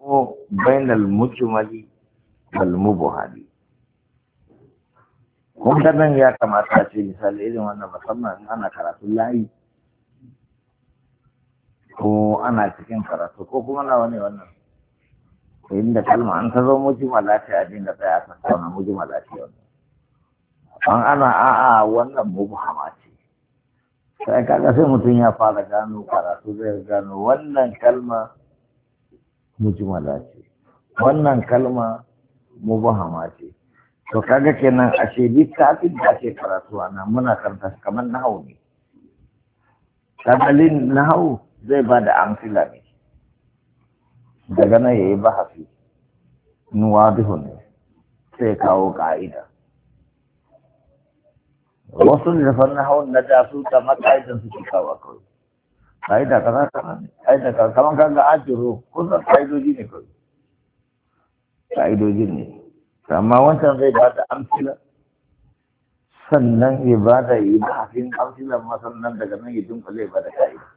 بين المجمل والمبهم kun ta nan ya kamata ce misali irin wannan musamman ana karatu layi ko ana cikin karatu ko kuma na wani wannan inda kalma an ta zo mujmala ce a dinga tsaya ta sauna mujmala ce wannan an ana a'a wannan mubhama ce sai kaga sai mutum ya fara gano karatu zai gano wannan kalma mujmala ce wannan kalma mubhama ce to kaga kenan ashe littafin da ake karatu ana muna karanta kamar nahawu ne kadalin nahawu zai ba da amsila ne daga nan yayi bahasi nuwadihu ne sai kawo ka'ida wasu da fannin nahawun na da su ta makaidan su kawo kawai ka'ida kaza kaza ne ka'ida kaza kaman kaga ajiro kusan ka'idoji ne kawai ka'idoji ne amma wancan zai ba da amsila sannan ya ba da yi bahafin amsilan ma sannan daga nan ya dunkule ba da ka'ida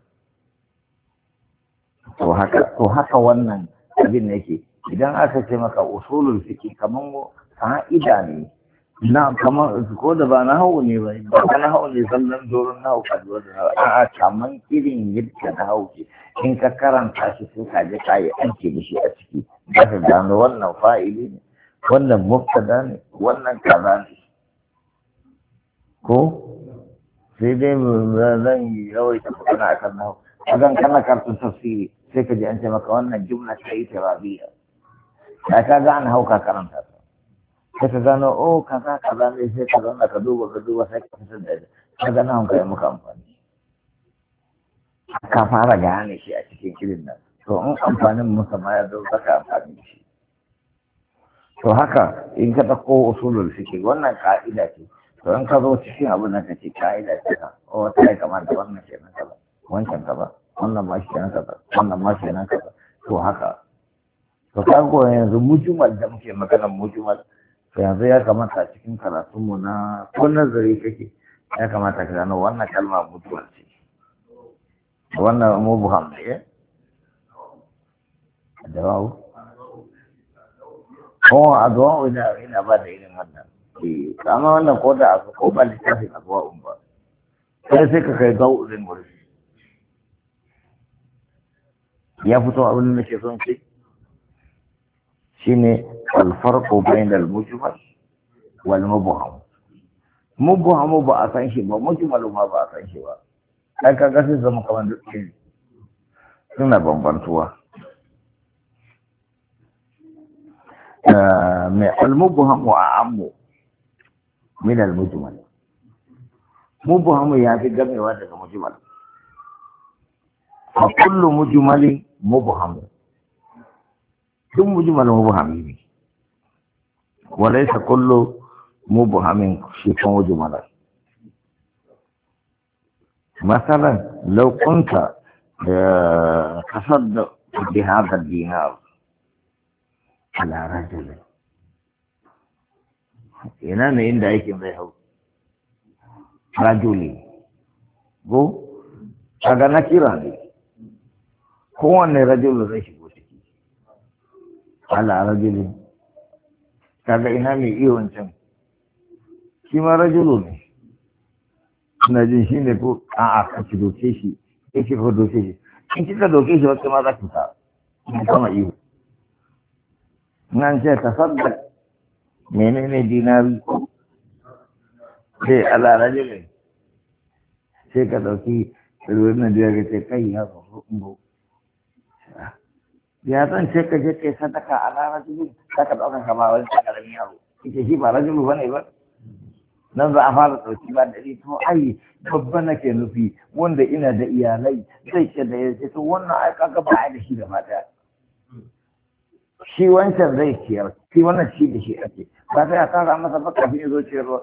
to haka wannan abin yake idan aka ce maka usulul fiqh kaman fa'ida ne na kaman ko da ba na hawo ne ba na hawo ne sannan doron na hawo kaduwa da a kaman irin yadda na hawo ke in ka karanta shi sai ka je ka yi aiki da shi a ciki za ka gano wannan fa'ili ne wannan mubtada ne wannan kaza ne ko sai dai zan yi yawaita magana akan nahawu kagan kana karatu tafsiri sai ka ji an ce maka wannan jumla ta yi tirabiya ya ka ga an hauka karanta ta sai ka gano oh kaza kaza ne sai ka zanna ka duba sai ka fitar da ka ga nan kai muka amfani ka fara gane shi a cikin irin nan to in amfanin musa ma ya zo zaka amfani da shi to haka in ka ɗauko usulul fiqh wannan ka'ida ce to in ka zo cikin abin da kace ka'ida ce ka o ta yi kamar da wannan kenan kaza wancan kaza wannan ma shi kenan kaza wannan ma shi kenan kaza to haka to ka go yanzu mujmal da muke maganar mujmal to yanzu ya kamata cikin karatun mu na ko nazari kake ya kamata ka gano wannan kalma mujmal ce wannan mubham ne da wawo ko addu'a ina ba da irin wannan amma wannan ko da ko ba littafin addu'a ba sai ka kai gawo din gurin ya fito abin da nake son ce shine al-farqu bayna al-mujmal wal mubham mubham ba a san shi ba mujmal ma ba a san shi ba kai ka ga sai zama kamar duk suna bambantuwa المبهم وأعم من المجمل مبهم يعني جمع واحد مجمل فكل مجمل مبهم ثم مجمل مبهم وليس كل مبهم شيء مجمل مثلا لو كنت تصدق بهذا الدينار على رجل ina ne inda aikin zai hau rajuli go kaga na kira ne kowanne rajulu zai shigo ciki ala rajuli kaga ina mai iya wancan shi ma rajulu ne ina jin shi ne ko a'a ka ci doke shi yake ko doke shi in kika doke shi wata ma za ki ta kama iyo nan ce tasaddaq menene dinari sai ala rajulin sai ka dauki ruwan da ya ce kai ya zo ya zan ce ka je kai sadaka ala rajulin ka dauka ka ba wani karamin yaro kike shi ba rajulu bane ba nan za a fara dauki ba da to ai babba nake nufi wanda ina da iyalai zai ce da ya ce to wannan ai kaga ba ai da shi gaba daya shi wancan zai ciyar shi wannan shi da shi ake ba sai a tara masa ba kafin ya zo ciyarwa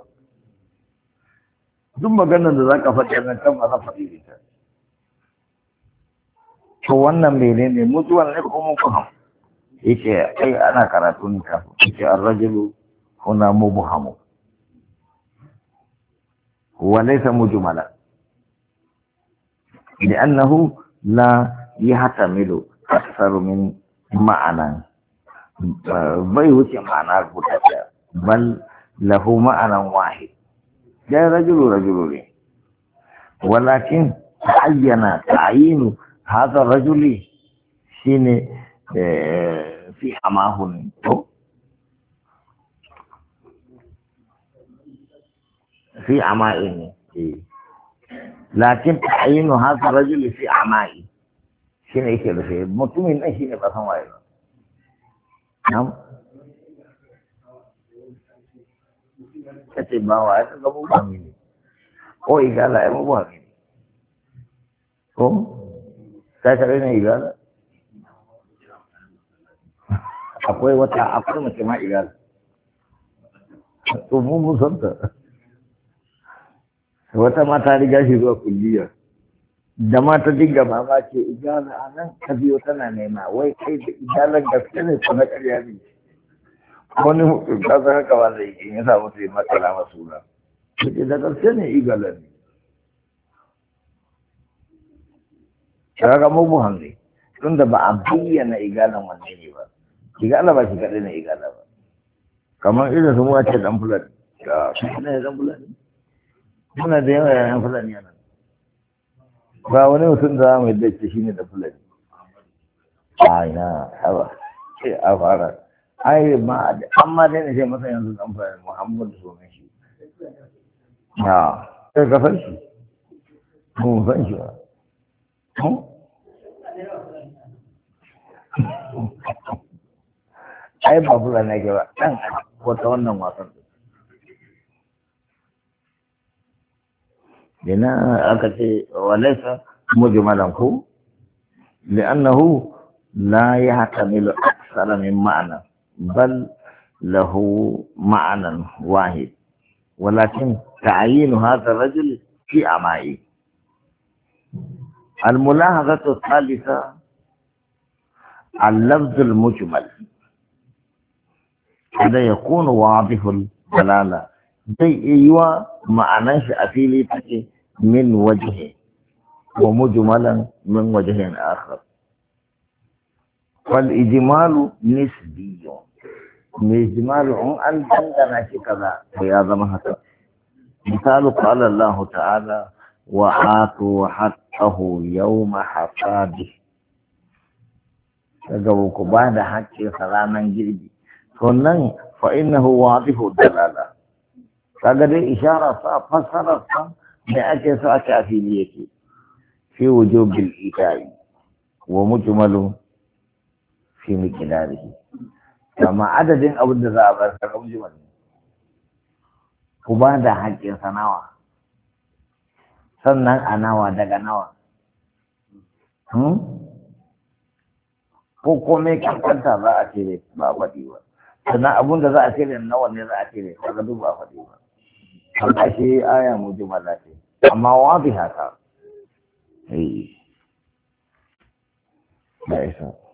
duk maganar da za ka faɗi nan kan masa faɗi ita to wannan menene mutuwar ne ko mun kuma yace ai ana karatu ne kafin yace ar-rajulu huna mubhamu huwa laysa mujmala لأنه لا يحتمل أكثر من ma'anan bai wuce ma'ana guda ɗaya bal lahu ma'anan wahid ya rajulu ne walakin ta'ayyana ta'yinu hadha rajuli shine fi amahun to في عمائه لكن تعيين هذا الرجل في عمائه شنو يكذا في مطمئن ايش يبقى سواي نعم كتب ما واحد قبل بامين او قال لا مو بامين او ساكرين قال akwai mace ma igal to mu musanta wata mata riga shi zuwa kulliya da mata dinga mamaki igala a nan ka biyo tana nema wai kai da igalan gaske ne ko na ƙarya ne wani mutum ka san haka wanda yake ya sa mutu ya matsala masu na suke da gaske ne igalan ne kaga mubuhan ne tun da ba a bayyana igalan wanne ne ba igala ba shi kaɗai na igala ba kamar irin su mu a ce dan fulani shi ne dan fulani muna da yawa yayan fulani yana ba wani mutum da mai dace shi ne da fulani a ina hawa sai a fara ai ma amma dai ne sai masa yanzu dan fulani muhammadu sunan shi ya sai ka san shi mun san shi ba ai ba fulani ake ba dan wata wannan wasan لنا أكثر وليس مجملا هو لأنه لا يحتمل أكثر من معنى بل له معنى واحد ولكن تعيين هذا الرجل في أعمائه الملاحظة الثالثة اللفظ المجمل هذا يكون واضح الدلالة زي ايوه معناه افيلي تكي من وجهه ومجملا من وجه اخر فالاجمال نسبي الاجمال ان عندنا كذا يا زمانك مثال قال الله تعالى وآتوا حقه يوم حصاده فقالوا كبعد حقه سلاما جلدي فإنه واضح الدلالة kaga dai ishara sa fassara sa da ake so ake a fili yake fi wujubil ita'i wa mujmalu fi miqdarihi kama adadin abin da za a bar ka mujmal ku ba da haƙƙin sanawa sannan a nawa daga nawa ko komai kankanta za a cire ba faɗi ba sannan abin da za a cire nawa ne za a cire kaga duk ba faɗi ba haka shi aya mujmala ce amma wadiha ta da isa